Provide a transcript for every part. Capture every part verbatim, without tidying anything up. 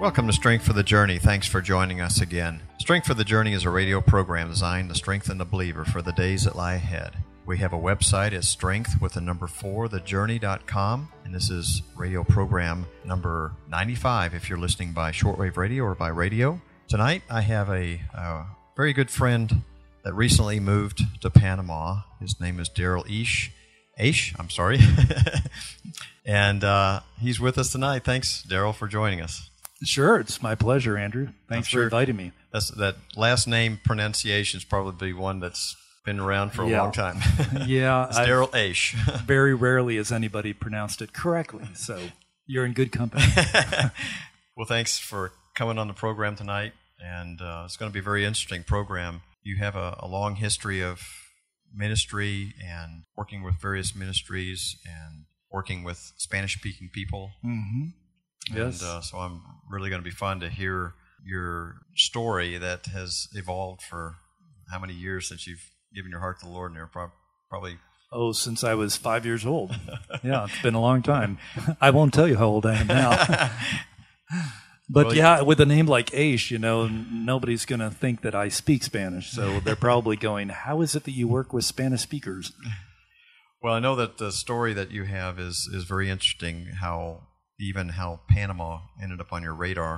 Welcome to Strength for the Journey. Thanks for joining us again. Strength for the Journey is a radio program designed to strengthen the believer for the days that lie ahead. We have a website at strength with the number four, the journey dot com, and this is radio program number ninety-five if you're listening by shortwave radio or by radio. Tonight I have a, a very good friend that recently moved to Panama. His name is Daryl Aish. Aish, I'm sorry. and uh, he's with us tonight. Thanks, Daryl, for joining us. Sure, it's my pleasure, Andrew. Thanks sure for inviting me. That's, that last name pronunciation is probably one that's been around for a yeah. long time. yeah. It's Daryl Aish. Very rarely has anybody pronounced it correctly, so you're in good company. Well, thanks for coming on the program tonight, and uh, it's going to be a very interesting program. You have a, a long history of ministry and working with various ministries and working with Spanish-speaking people. Mm-hmm. Yes. And uh, so I'm really going to be fun to hear your story that has evolved for how many years since you've given your heart to the Lord, and you're pro- probably... Oh, since I was five years old. Yeah, it's been a long time. I won't tell you how old I am now. But well, yeah, with a name like Aish, you know, nobody's going to think that I speak Spanish. So they're probably going, how is it that you work with Spanish speakers? Well, I know that the story that you have is, is very interesting, how even how Panama ended up on your radar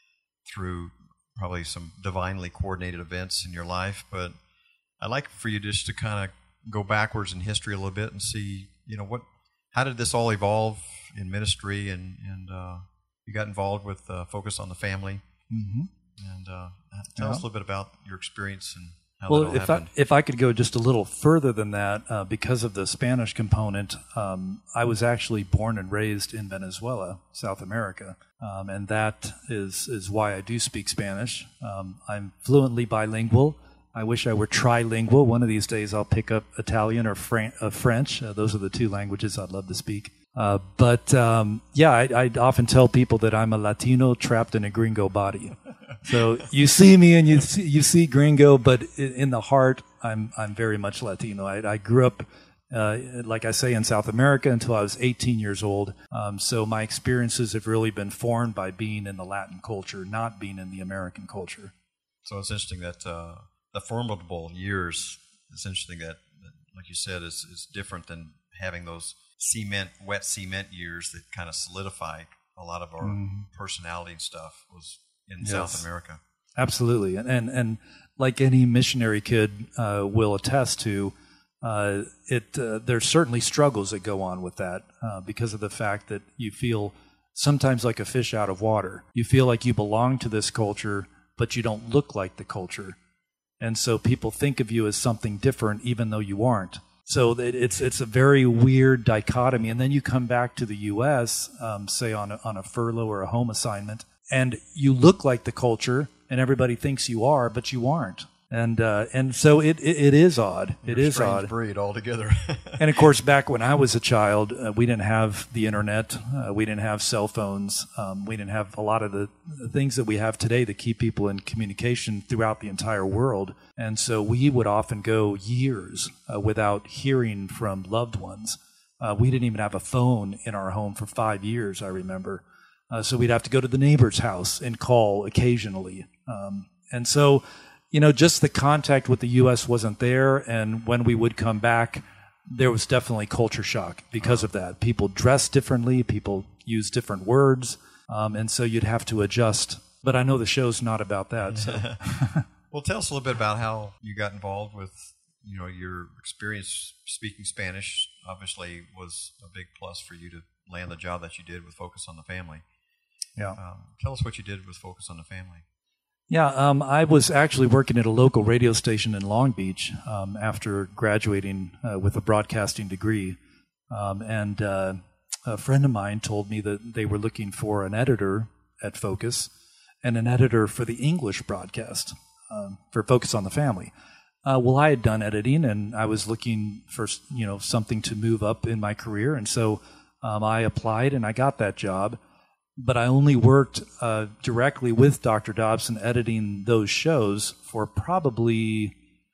through probably some divinely coordinated events in your life. But I'd like for you just to kind of go backwards in history a little bit and see, you know, what, how did this all evolve in ministry, and, and uh, you got involved with uh, Focus on the Family. Mm-hmm. And uh, tell yeah. us a little bit about your experience and how well, that all if happened. I, if I could go just a little further than that, uh, because of the Spanish component, um, I was actually born and raised in Venezuela, South America, um, and that is, is why I do speak Spanish. Um, I'm fluently bilingual. I wish I were trilingual. One of these days I'll pick up Italian or Fran- uh, French. Uh, those are the two languages I'd love to speak. Uh, but um, yeah, I, I often tell people that I'm a Latino trapped in a gringo body. So you see me and you see, you see gringo, but in the heart, I'm I'm very much Latino. I, I grew up, uh, like I say, in South America until I was eighteen years old. Um, so my experiences have really been formed by being in the Latin culture, not being in the American culture. So it's interesting that uh, the formidable years, it's interesting that, that, like you said, is is different than having those cement, wet cement years that kind of solidify a lot of our mm. personality and stuff was in yes. South America. Absolutely. And, and, and like any missionary kid uh, will attest to, uh, it uh, there's certainly struggles that go on with that uh, because of the fact that you feel sometimes like a fish out of water. You feel like you belong to this culture, but you don't look like the culture. And so people think of you as something different even though you aren't. So it's it's a very weird dichotomy. And then you come back to the U S, um, say on a, on a furlough or a home assignment, and you look like the culture, and everybody thinks you are, but you aren't. And uh, and so it, it it is odd. You're it is a strange odd. breed altogether. And of course, back when I was a child, uh, we didn't have the internet. Uh, we didn't have cell phones. Um, we didn't have a lot of the, the things that we have today that keep people in communication throughout the entire world. And so we would often go years uh, without hearing from loved ones. Uh, we didn't even have a phone in our home for five years, I remember. Uh, so we'd have to go to the neighbor's house and call occasionally. Um, and so, you know, just the contact with the U S wasn't there. And when we would come back, there was definitely culture shock because of that. People dressed differently. People used different words. Um, and so you'd have to adjust. But I know the show's not about that. So. Well, tell us a little bit about how you got involved with, you know, your experience speaking Spanish. Obviously was a big plus for you to land the job that you did with Focus on the Family. Yeah. Um, tell us what you did with Focus on the Family. Yeah, um, I was actually working at a local radio station in Long Beach um, after graduating uh, with a broadcasting degree. Um, and uh, a friend of mine told me that they were looking for an editor at Focus and an editor for the English broadcast um, for Focus on the Family. Uh, well, I had done editing, and I was looking for, you know, something to move up in my career. And so um, I applied, and I got that job. But I only worked uh, directly with Doctor Dobson editing those shows for probably,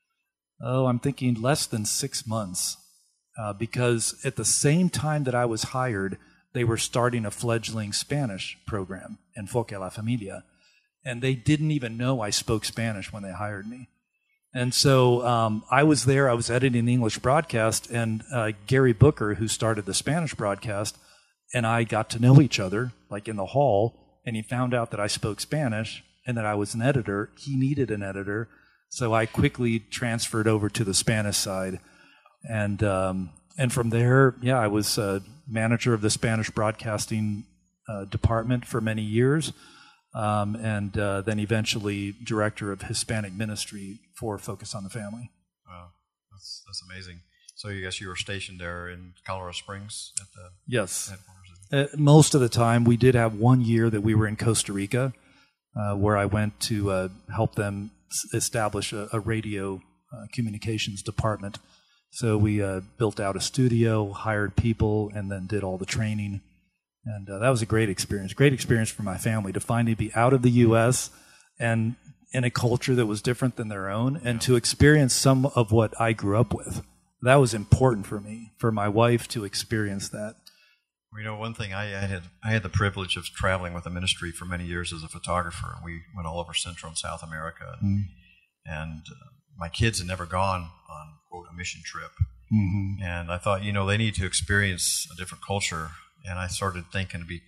oh, I'm thinking less than six months. Uh, because at the same time that I was hired, they were starting a fledgling Spanish program, Enfoque a la Familia. And they didn't even know I spoke Spanish when they hired me. And so um, I was there, I was editing the English broadcast, and uh, Gary Booker, who started the Spanish broadcast, and I got to know each other, like in the hall, and he found out that I spoke Spanish and that I was an editor. He needed an editor, so I quickly transferred over to the Spanish side. And um, and from there, yeah, I was uh, manager of the Spanish broadcasting uh, department for many years. Um, and uh, then eventually director of Hispanic ministry for Focus on the Family. Wow, that's that's amazing. So you guess you were stationed there in Colorado Springs at the yes. headquarters? Uh, most of the time, we did have one year that we were in Costa Rica, uh, where I went to uh, help them s- establish a, a radio uh, communications department. So we uh, built out a studio, hired people, and then did all the training. And uh, that was a great experience, great experience for my family to finally be out of the U S and in a culture that was different than their own, and to experience some of what I grew up with. That was important for me, for my wife to experience that. Well, you know, one thing, I, I had I had the privilege of traveling with the ministry for many years as a photographer. We went all over Central and South America, and, mm. and uh, my kids had never gone on, quote, a mission trip. Mm-hmm. And I thought, you know, they need to experience a different culture. And I started thinking to be,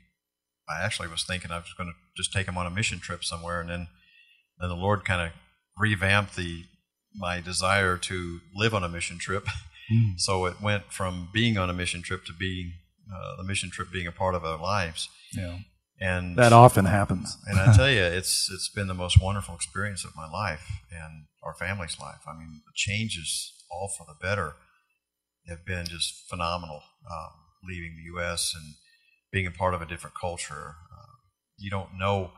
I actually was thinking I was going to just take them on a mission trip somewhere. And then, then the Lord kind of revamped the my desire to live on a mission trip. Mm. So it went from being on a mission trip to being, uh, the mission trip being a part of our lives. Yeah. And that often happens. And I tell you, it's it's been the most wonderful experience of my life and our family's life. I mean, the changes, all for the better, have been just phenomenal. Um, leaving the U S and being a part of a different culture. Uh, you don't know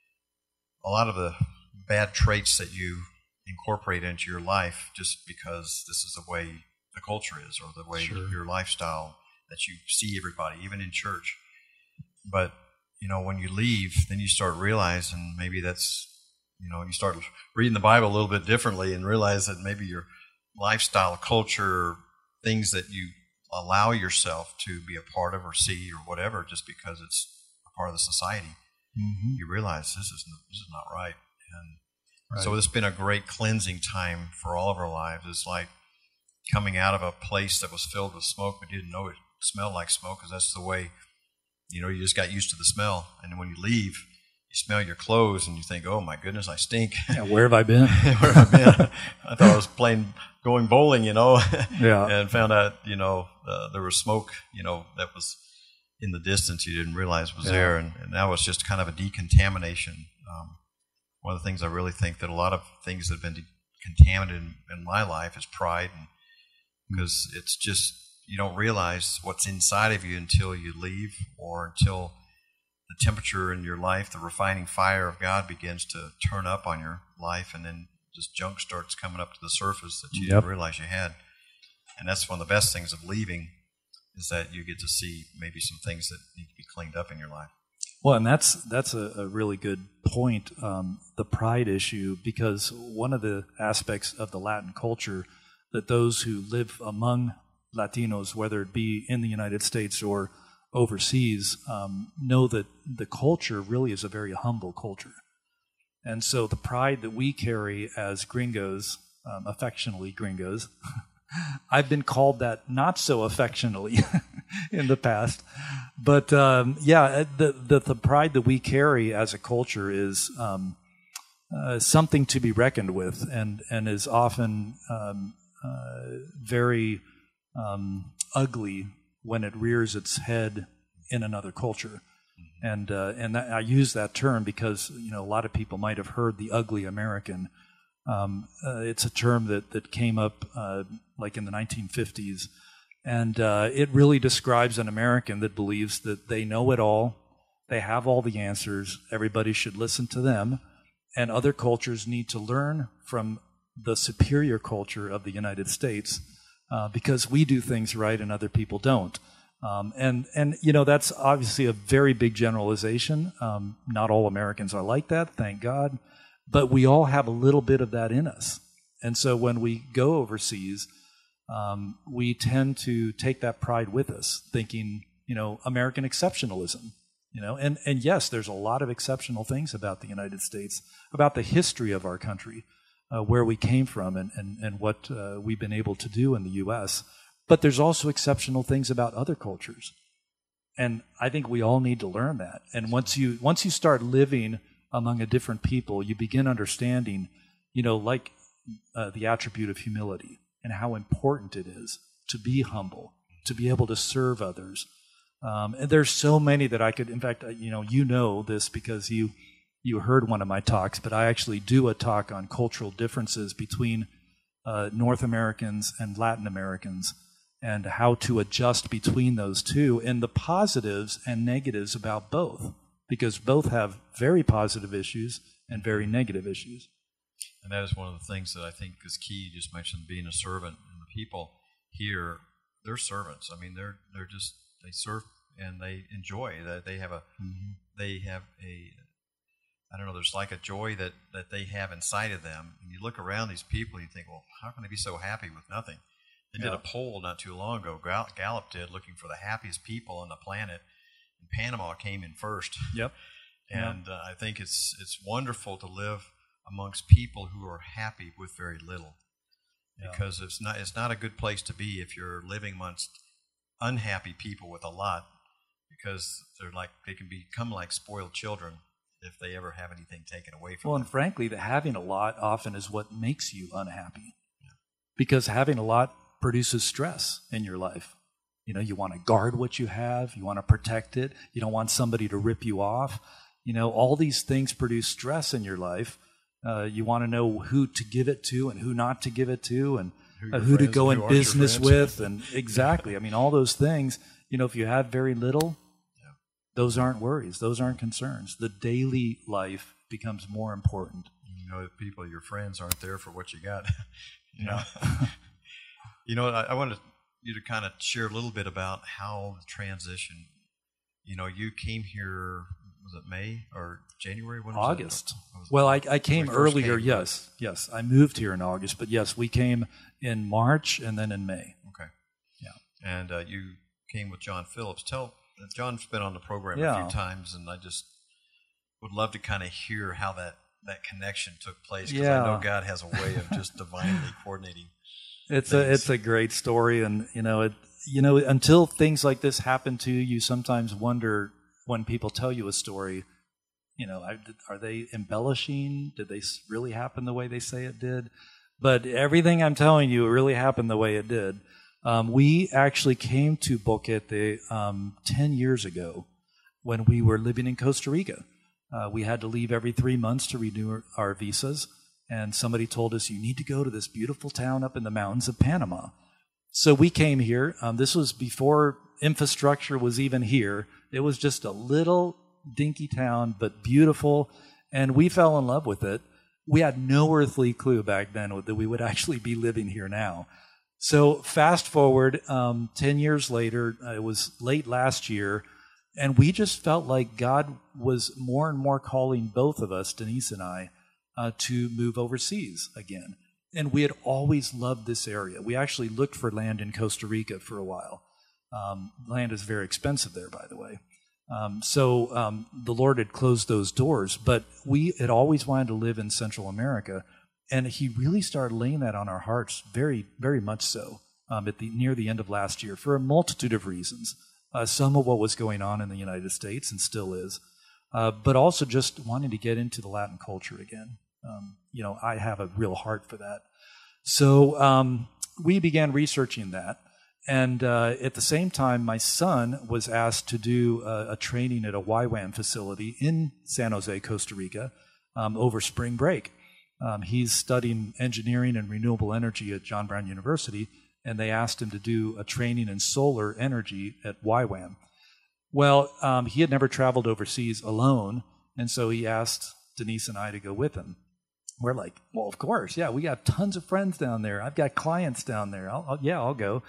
a lot of the bad traits that you incorporate into your life just because this is the way the culture is, or the way sure. your lifestyle, that you see everybody, even in church. But, you know, when you leave, then you start realizing maybe that's, you know, you start reading the Bible a little bit differently and realize that maybe your lifestyle, culture, things that you allow yourself to be a part of or see or whatever, just because it's a part of the society, mm-hmm. you realize this is this is not right. And right. so it's been a great cleansing time for all of our lives. It's like coming out of a place that was filled with smoke, but didn't know it smelled like smoke, because that's the way, you know, you just got used to the smell. And then when you leave, you smell your clothes and you think, oh my goodness, I stink. Yeah, where have I been? Where have I been? I thought I was playing, going bowling, you know, yeah. and found out, you know, uh, there was smoke, you know, that was in the distance you didn't realize was yeah. there. And, and now it's just kind of a decontamination. Um, one of the things I really think that a lot of things that have been contaminated in, in my life is pride, and because it's just, you don't realize what's inside of you until you leave, or until the temperature in your life, the refining fire of God begins to turn up on your life, and then just junk starts coming up to the surface that you yep. didn't realize you had. And that's one of the best things of leaving, is that you get to see maybe some things that need to be cleaned up in your life. Well, and that's that's a, a really good point, um, the pride issue, because one of the aspects of the Latin culture that those who live among Latinos, whether it be in the United States or overseas, um, know that the culture really is a very humble culture. And so the pride that we carry as gringos, um, affectionately gringos, I've been called that not so affectionately in the past. But um, yeah, the, the the pride that we carry as a culture is um, uh, something to be reckoned with, and, and is often um, uh, very um, ugly when it rears its head in another culture. And uh, and that, I use that term because, you know, a lot of people might have heard the ugly American. Um, uh, it's a term that, that came up uh, like in the nineteen fifties, and uh, it really describes an American that believes that they know it all, they have all the answers, everybody should listen to them, and other cultures need to learn from the superior culture of the United States uh, because we do things right and other people don't. Um, and, and, you know, that's obviously a very big generalization. Um, not all Americans are like that, thank God. But we all have a little bit of that in us. And so when we go overseas, um, we tend to take that pride with us, thinking, you know, American exceptionalism. You know, and, and yes, there's a lot of exceptional things about the United States, about the history of our country, uh, where we came from and, and, and what uh, we've been able to do in the U S. But there's also exceptional things about other cultures. And I think we all need to learn that. And once you once you start living among a different people, you begin understanding, you know, like uh, the attribute of humility and how important it is to be humble, to be able to serve others. Um, and there's so many that I could, in fact, you know, you know this because you you heard one of my talks, but I actually do a talk on cultural differences between uh, North Americans and Latin Americans and how to adjust between those two and the positives and negatives about both, because both have very positive issues and very negative issues. And that is one of the things that I think is key. You just mentioned being a servant, and the people here, they're servants. I mean, they're they're just they serve and they enjoy that. They have a mm-hmm. they have a I don't know. There's like a joy that, that they have inside of them. And you look around these people, and you think, well, how can they be so happy with nothing? They did yeah. a poll not too long ago. Gallup did, looking for the happiest people on the planet, and Panama came in first. Yep. And yep. Uh, I think it's it's wonderful to live amongst people who are happy with very little, because yeah. it's not it's not a good place to be if you're living amongst unhappy people with a lot, because they're like they can become like spoiled children if they ever have anything taken away from well, them. And frankly, the having a lot often is what makes you unhappy, yeah. because having a lot produces stress in your life. You know, you want to guard what you have, you want to protect it, you don't want somebody to rip you off. You know, all these things produce stress in your life. Uh, you want to know who to give it to and who not to give it to, and who, uh, who to go in business with, and exactly. I mean, all those things. You know, if you have very little, yeah. those aren't worries, those aren't concerns. The daily life becomes more important. You know, people, your friends aren't there for what you got. you know, you know. I, I wanted you to kind of share a little bit about how the transition. You know, you came here. Was it May or January? When was August. Was well, I, I came earlier, came, yes. Yes, I moved here in August, but yes, we came in March and then in May. Okay. Yeah. And uh, you came with John Phillips. Tell John's been on the program yeah. a few times, and I just would love to kind of hear how that, that connection took place, because yeah. I know God has a way of just divinely coordinating It's things. a It's a great story, and, you know, it, you know, until things like this happen to you, you sometimes wonder, when people tell you a story, you know, are they embellishing? Did they really happen the way they say it did? But everything I'm telling you, it really happened the way it did. Um, we actually came to Boquete um, ten years ago when we were living in Costa Rica. Uh, we had to leave every three months to renew our visas, and somebody told us, you need to go to this beautiful town up in the mountains of Panama. So we came here. Um, this was before infrastructure was even here. It was just a little dinky town, but beautiful, and we fell in love with it. We had no earthly clue back then that we would actually be living here now. So fast forward, um, ten years later, uh, it was late last year, and we just felt like God was more and more calling both of us, Denise and I, uh, to move overseas again. And we had always loved this area. We actually looked for land in Costa Rica for a while. Um, land is very expensive there, by the way. Um, so um, the Lord had closed those doors, but we had always wanted to live in Central America, and He really started laying that on our hearts, very, very much so, um, at the near the end of last year, for a multitude of reasons. Uh, some of what was going on in the United States, and still is, uh, but also just wanting to get into the Latin culture again. Um, you know, I have a real heart for that. So um, we began researching that. And uh, at the same time, my son was asked to do a, a training at a Y WAM facility in San Jose, Costa Rica, um, over spring break. Um, he's studying engineering and renewable energy at John Brown University, and they asked him to do a training in solar energy at Y WAM. Well, um, he had never traveled overseas alone, and so he asked Denise and I to go with him. We're like, well, of course, yeah, we got tons of friends down there. I've got clients down there. I'll, I'll, yeah, I'll go.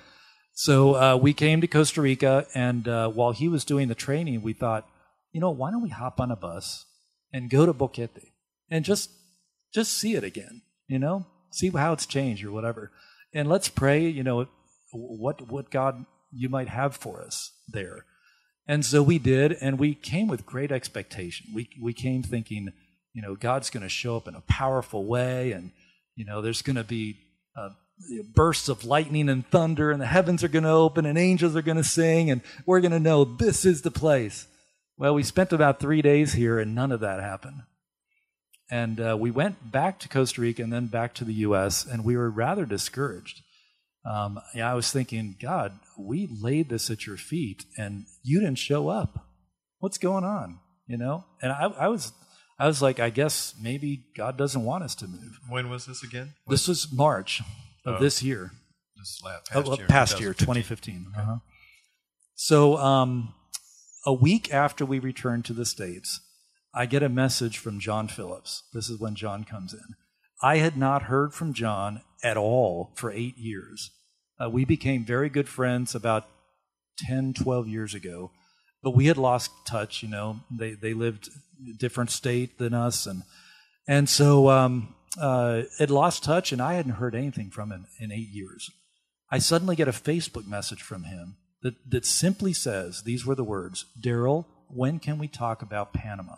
So uh, we came to Costa Rica, and uh, while he was doing the training, we thought, you know, why don't we hop on a bus and go to Boquete and just just see it again, you know, see how it's changed or whatever. And let's pray, you know, what what God you might have for us there. And so we did, and we came with great expectation. We we came thinking, you know, God's going to show up in a powerful way, and, you know, there's going to be uh, bursts of lightning and thunder, and the heavens are going to open, and angels are going to sing, and we're going to know this is the place. Well, we spent about three days here, and none of that happened. And uh, we went back to Costa Rica and then back to the U S, and we were rather discouraged. Um, yeah, I was thinking, God, we laid this at your feet, and you didn't show up. What's going on? You know? And I, I was, I was like, I guess maybe God doesn't want us to move. When was this again? This was March of oh, this year. This last past oh, year. Past year, twenty fifteen. Okay. Uh-huh. So um, a week after we returned to the States, I get a message from John Phillips. This is when John comes in. I had not heard from John at all for eight years. Uh, we became very good friends about ten, twelve years ago, but we had lost touch. You know, they they lived a different state than us, and and so um, uh, had lost touch, and I hadn't heard anything from him in eight years. I suddenly get a Facebook message from him that, that simply says, these were the words, Daryl, when can we talk about Panama?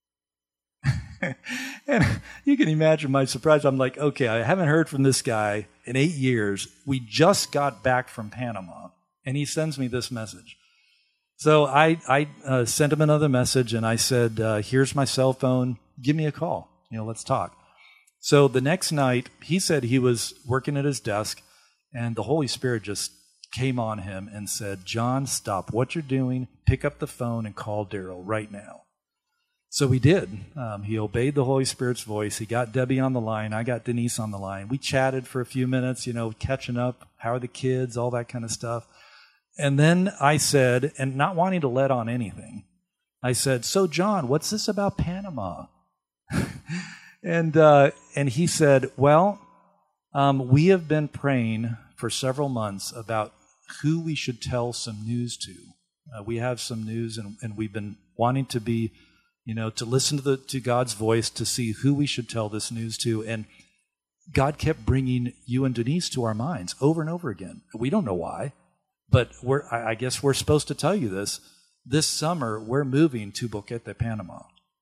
And you can imagine my surprise. I'm like, okay, I haven't heard from this guy in eight years. We just got back from Panama, and he sends me this message. So I, I uh, sent him another message, and I said, uh, here's my cell phone. Give me a call. You know, let's talk. So the next night, he said he was working at his desk, and the Holy Spirit just came on him and said, John, stop what you're doing, pick up the phone, and call Daryl right now. So we did. Um, he obeyed the Holy Spirit's voice. He got Debbie on the line. I got Denise on the line. We chatted for a few minutes, you know, catching up. How are the kids? All that kind of stuff. And then I said, and not wanting to let on anything, I said, so John, what's this about Panama? and uh, and he said, well, um, we have been praying for several months about who we should tell some news to. Uh, we have some news, and, and we've been wanting to be, you know, to listen to the to God's voice, to see who we should tell this news to. And God kept bringing you and Denise to our minds over and over again. We don't know why, but we're, I, I guess we're supposed to tell you this. This summer, we're moving to Boquete, Panama.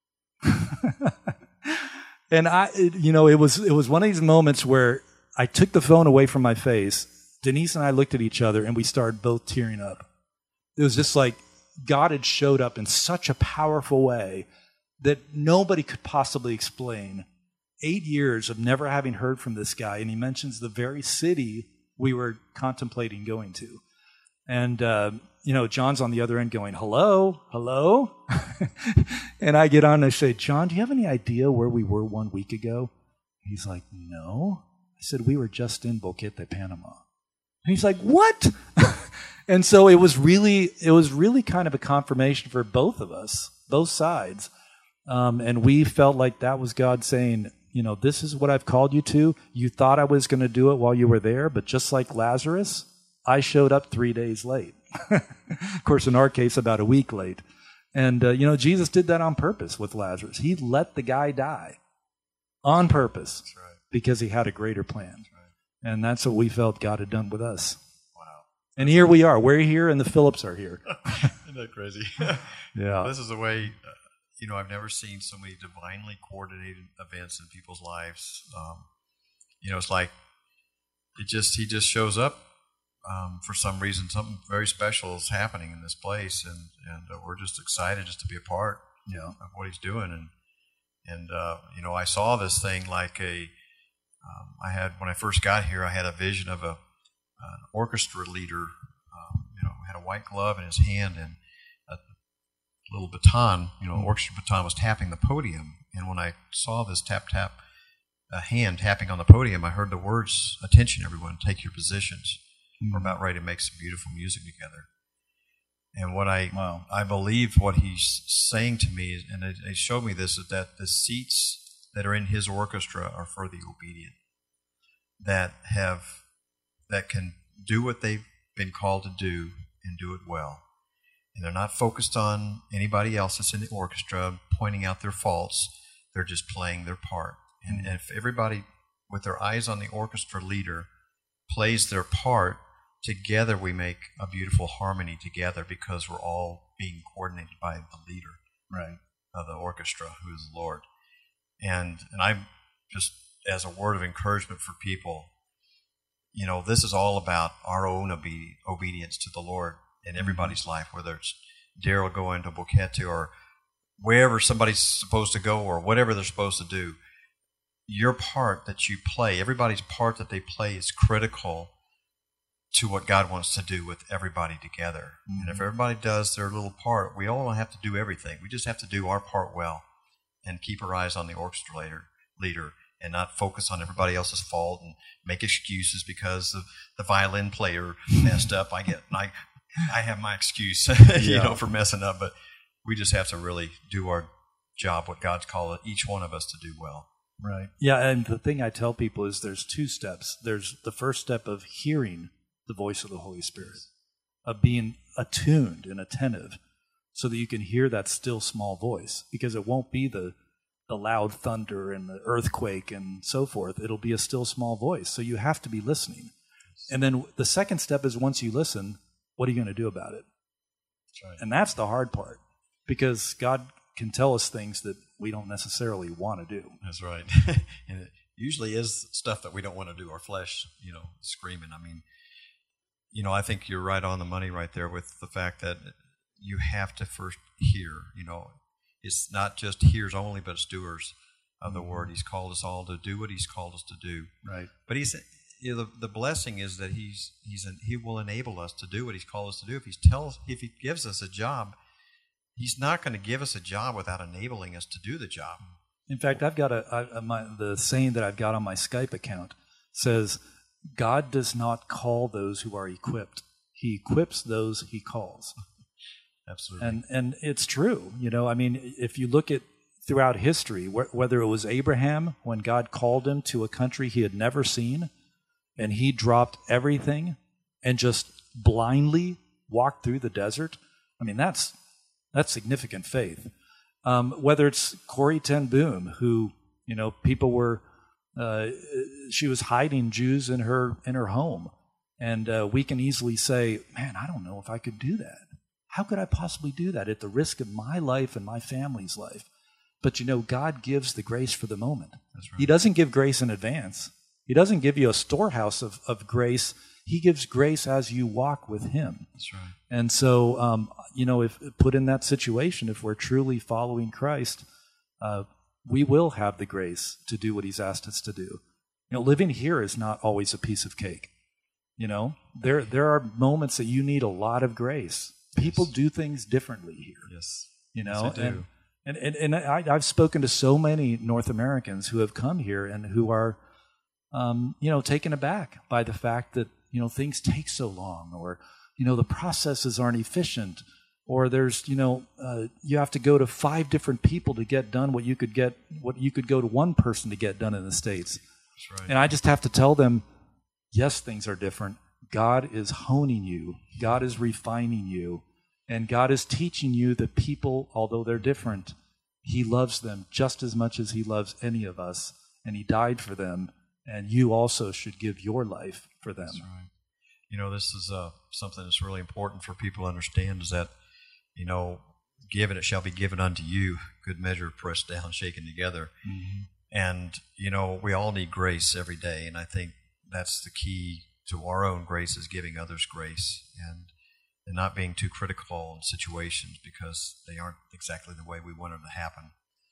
And I, it, you know, it was it was one of these moments where I took the phone away from my face. Denise and I looked at each other, and we started both tearing up. It was just like God had showed up in such a powerful way that nobody could possibly explain. Eight years of never having heard from this guy, and he mentions the very city we were contemplating going to. And, uh, you know, John's on the other end going, hello, hello? And I get on and I say, John, do you have any idea where we were one week ago? He's like, no. I said, we were just in Boquete, Panama. And he's like, what? And so it was really, it was really kind of a confirmation for both of us, both sides. Um, and we felt like that was God saying, you know, this is what I've called you to. You thought I was going to do it while you were there, but just like Lazarus, I showed up three days late. Of course, in our case, about a week late. And, uh, you know, Jesus did that on purpose with Lazarus. He let the guy die on purpose. That's right. Because he had a greater plan. That's right. And that's what we felt God had done with us. Wow. And here we are. We're here, and the Phillips are here. Isn't that crazy? Yeah. This is the way, uh, you know, I've never seen so many divinely coordinated events in people's lives. Um, you know, it's like it just he just shows up um, for some reason. Something very special is happening in this place, and and uh, we're just excited just to be a part yeah. of what he's doing. And and uh, you know, I saw this thing like a. Um, I had when I first got here, I had a vision of a an orchestra leader. Um, you know, had a white glove in his hand and a little baton. You know, orchestra baton was tapping the podium. And when I saw this tap tap, a hand tapping on the podium, I heard the words, "Attention, everyone, take your positions. Mm-hmm. We're about ready to make some beautiful music together." And what I wow. I believe what he's saying to me, is, and it, it showed me this, is that the seats that are in his orchestra are for the obedient, that have that can do what they've been called to do and do it well. And they're not focused on anybody else that's in the orchestra pointing out their faults. They're just playing their part. And if everybody with their eyes on the orchestra leader plays their part, together we make a beautiful harmony together because we're all being coordinated by the leader right. of the orchestra, who is the Lord. And and I'm just, as a word of encouragement for people, you know, this is all about our own obe- obedience to the Lord in everybody's life, whether it's Daryl going to Boquete or wherever somebody's supposed to go or whatever they're supposed to do. Your part that you play, everybody's part that they play is critical to what God wants to do with everybody together. Mm-hmm. And if everybody does their little part, we all don't have to do everything. We just have to do our part well and keep our eyes on the orchestra leader, leader and not focus on everybody else's fault and make excuses because the, the violin player messed up. I get, I, I have my excuse, you yeah. know, for messing up, but we just have to really do our job, what God's called each one of us to do well. Right. Yeah, and the thing I tell people is there's two steps. There's the first step of hearing the voice of the Holy Spirit, of being attuned and attentive so that you can hear that still small voice, because it won't be the, the loud thunder and the earthquake and so forth. It'll be a still small voice, so you have to be listening. And then the second step is once you listen, what are you going to do about it? That's right. And that's the hard part, because God can tell us things that we don't necessarily want to do. That's right. And it usually is stuff that we don't want to do. Our flesh, you know, screaming. I mean, you know, I think you're right on the money right there with the fact that you have to first hear. You know, it's not just hearers only, but it's doers of the mm-hmm. word. He's called us all to do what He's called us to do. Right. But He's, you know, the, the blessing is that He's He's an, He will enable us to do what He's called us to do. If He tells, if He gives us a job, He's not going to give us a job without enabling us to do the job. In fact, I've got a, I, my, the saying that I've got on my Skype account says, God does not call those who are equipped. He equips those He calls. Absolutely. And and it's true. You know, I mean, if you look at throughout history, wh- whether it was Abraham, when God called him to a country he had never seen, and he dropped everything and just blindly walked through the desert, I mean, that's That's significant faith. Um, whether it's Corrie ten Boom, who, you know, people were, uh, she was hiding Jews in her in her home. And uh, we can easily say, man, I don't know if I could do that. How could I possibly do that at the risk of my life and my family's life? But, you know, God gives the grace for the moment. That's right. He doesn't give grace in advance. He doesn't give you a storehouse of, of grace. He gives grace as you walk with Him. That's right. And so, um, you know, if put in that situation, if we're truly following Christ, uh, we will have the grace to do what He's asked us to do. You know, living here is not always a piece of cake. You know, there there are moments that you need a lot of grace. People yes. do things differently here. Yes. You know, yes, they do. And, and, and, and I, I've spoken to so many North Americans who have come here and who are, um, you know, taken aback by the fact that, you know, things take so long, or, you know, the processes aren't efficient, or there's, you know, uh, you have to go to five different people to get done what you could get, what you could go to one person to get done in the States. That's right. And I just have to tell them, yes, things are different. God is honing you. God is refining you. And God is teaching you that people, although they're different, He loves them just as much as He loves any of us. And He died for them. And you also should give your life for them. That's right. You know, this is uh, something that's really important for people to understand, is that, you know, given it shall be given unto you, good measure, pressed down, shaken together. Mm-hmm. And, you know, we all need grace every day. And I think that's the key to our own grace, is giving others grace and, and not being too critical in situations because they aren't exactly the way we want them to happen.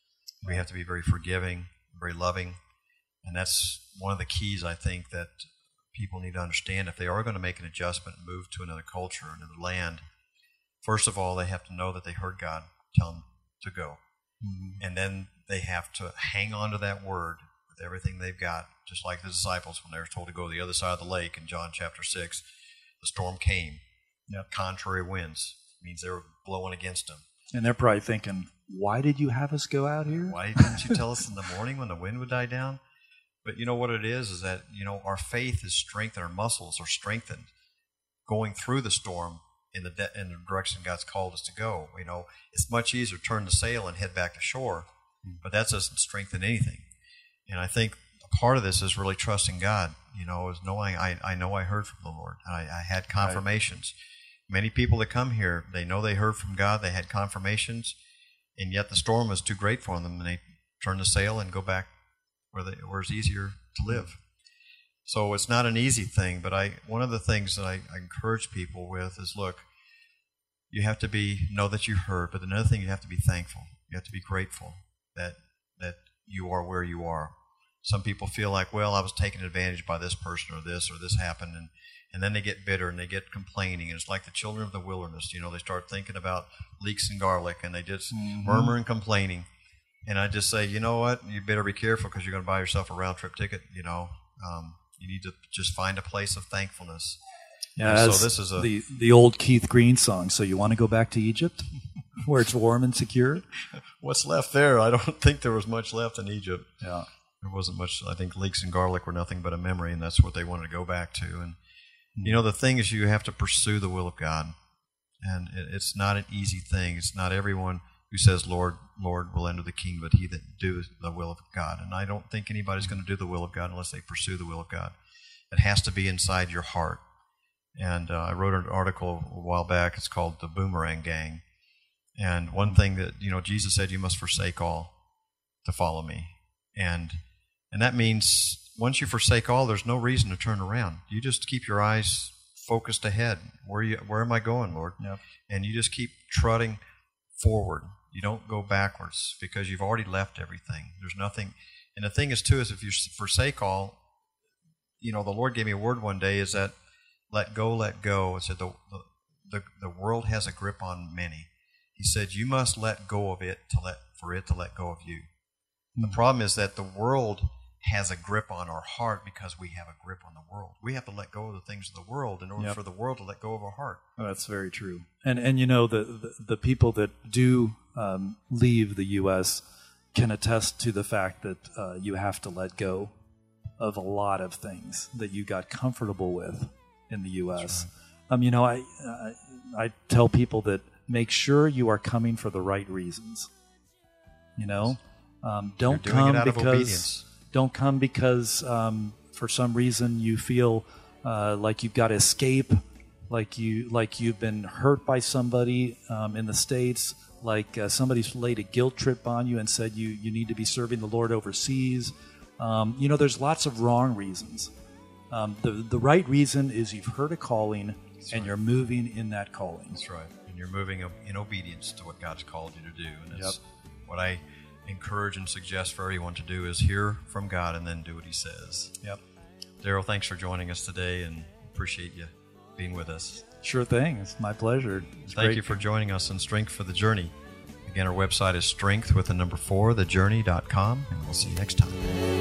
We have to be very forgiving, very loving. And that's one of the keys, I think, that people need to understand. If they are going to make an adjustment and move to another culture, another land, first of all, they have to know that they heard God tell them to go. Mm-hmm. And then they have to hang on to that word with everything they've got, just like the disciples when they were told to go to the other side of the lake in John chapter six. The storm came. Yep. Contrary winds. It means they were blowing against them. And they're probably thinking, why did you have us go out here? Why didn't you tell us in the morning when the wind would die down? But you know what it is, is that, you know, our faith is strengthened, our muscles are strengthened going through the storm in the de- in the direction God's called us to go. You know, it's much easier to turn the sail and head back to shore, but that doesn't strengthen anything. And I think a part of this is really trusting God, you know, is knowing I, I know I heard from the Lord. And I, I had confirmations. Many people that come here, they know they heard from God, they had confirmations, and yet the storm was too great for them, and they turn the sail and go back where, they, where it's easier to live. So it's not an easy thing, but I one of the things that I, I encourage people with is, look, you have to be know that you heard, but another thing, you have to be thankful. You have to be grateful that that you are where you are. Some people feel like, well, I was taken advantage by this person or this or this happened, and, and then they get bitter and they get complaining. And it's like the children of the wilderness. You know, they start thinking about leeks and garlic, and they just mm-hmm. murmur and complaining. And I just say, you know what? You better be careful because you're going to buy yourself a round-trip ticket. You know, um, you need to just find a place of thankfulness. Yeah, so this is a, the the old Keith Green song. So you want to go back to Egypt, where it's warm and secure? What's left there? I don't think there was much left in Egypt. Yeah, there wasn't much. I think leeks and garlic were nothing but a memory, and that's what they wanted to go back to. And mm-hmm. you know, the thing is, you have to pursue the will of God, and it, it's not an easy thing. It's not everyone who says, "Lord, Lord, will enter the kingdom," but he that doeth the will of God. And I don't think anybody's going to do the will of God unless they pursue the will of God. It has to be inside your heart. And uh, I wrote an article a while back. It's called The Boomerang Gang. And one thing that, you know, Jesus said, you must forsake all to follow me. And and that means once you forsake all, there's no reason to turn around. You just keep your eyes focused ahead. Where you, where am I going, Lord? Yep. And you just keep trotting forward. You don't go backwards because you've already left everything. There's nothing. And the thing is, too, is if you forsake all, you know, the Lord gave me a word one day, is that let go, let go. It said the, the, the world has a grip on many. He said you must let go of it to let for it to let go of you. Mm-hmm. The problem is that the world has a grip on our heart because we have a grip on the world. We have to let go of the things of the world in order yep. for the world to let go of our heart. Oh, that's very true. And and you know, the, the, the people that do um, leave the U S can attest to the fact that uh, you have to let go of a lot of things that you got comfortable with in the U S. Right. Um, you know, I, I I tell people that make sure you are coming for the right reasons. You know, um, don't come because obedience. don't come because um, for some reason you feel uh, like you've got to escape, like you like you've been hurt by somebody um, in the States, like uh, somebody's laid a guilt trip on you and said you you need to be serving the Lord overseas. Um, you know, there's lots of wrong reasons. Um, the the right reason is you've heard a calling That's and right. you're moving in that calling. That's right. And you're moving in obedience to what God's called you to do. And it's yep. what I encourage and suggest for everyone to do is hear from God and then do what he says. Yep. Daryl, thanks for joining us today and appreciate you being with us. Sure thing. It's my pleasure. It's Thank great. you for joining us on Strength for the Journey. Again, our website is strength with the number four, the journey dot com, and we'll see you next time.